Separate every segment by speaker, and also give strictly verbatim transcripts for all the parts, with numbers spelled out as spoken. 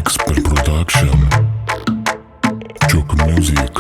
Speaker 1: Expert Production, Joke Music.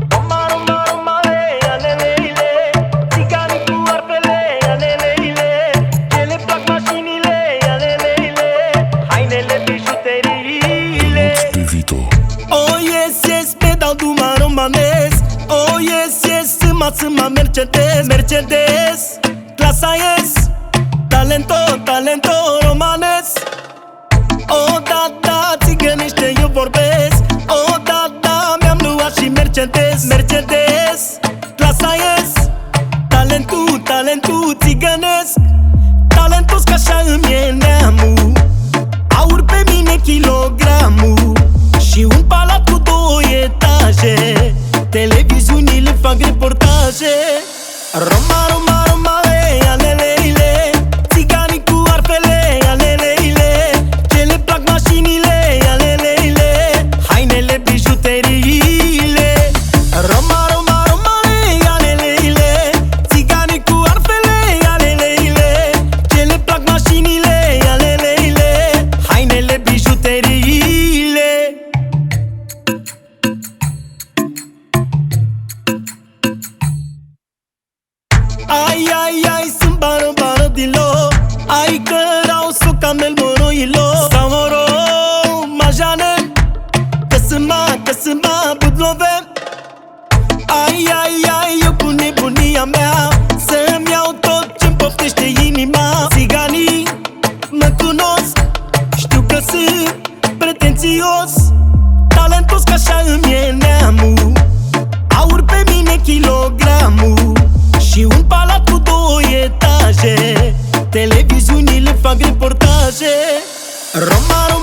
Speaker 2: Oh yes, yes, pedal do maromanez. Oh yes, yes, sâma, sâma, Mercedes, Mercedes. Clasa yes, talento, talento romanez. Oh da, da, țigănește eu vorbesc. Oh da, da, mi-am luat și Mercedes, Mercedes. Clasa yes, talentul, talentul țigănesc. Talentos că așa îmi e neamul. Aur pe mine kilogramul și un palat cu două etaje. Televiziunile fac reportaje. Roma, Roma, Roma, ei, aleleile. Țiganii cu arfele, aleleile. Ce le plac mașinile, aleleile. Hainele, bijuteriile. Roma, Roma, Roma, ei, aleleile. Țiganii cu arfele, aleleile. Ce le plac mașinile, aleleile. Hainele, bijuteriile. Ai, ai, ai, sunt bară, bară din lo. Ai cărau so camel moroilo. Sau moro, majane. Că sunt ma, că sunt ma, budlove. Ai, ai, ai, eu cu nebunia mea să-mi iau tot ce-mi poftește inima. Țiganii mă cunosc, știu că sunt pretențios. Talentos că așa îmi e neamul. Aur pe mine kilogramul și un palat cu două etaje. Televiziunile fac reportaje. Roma, Roma,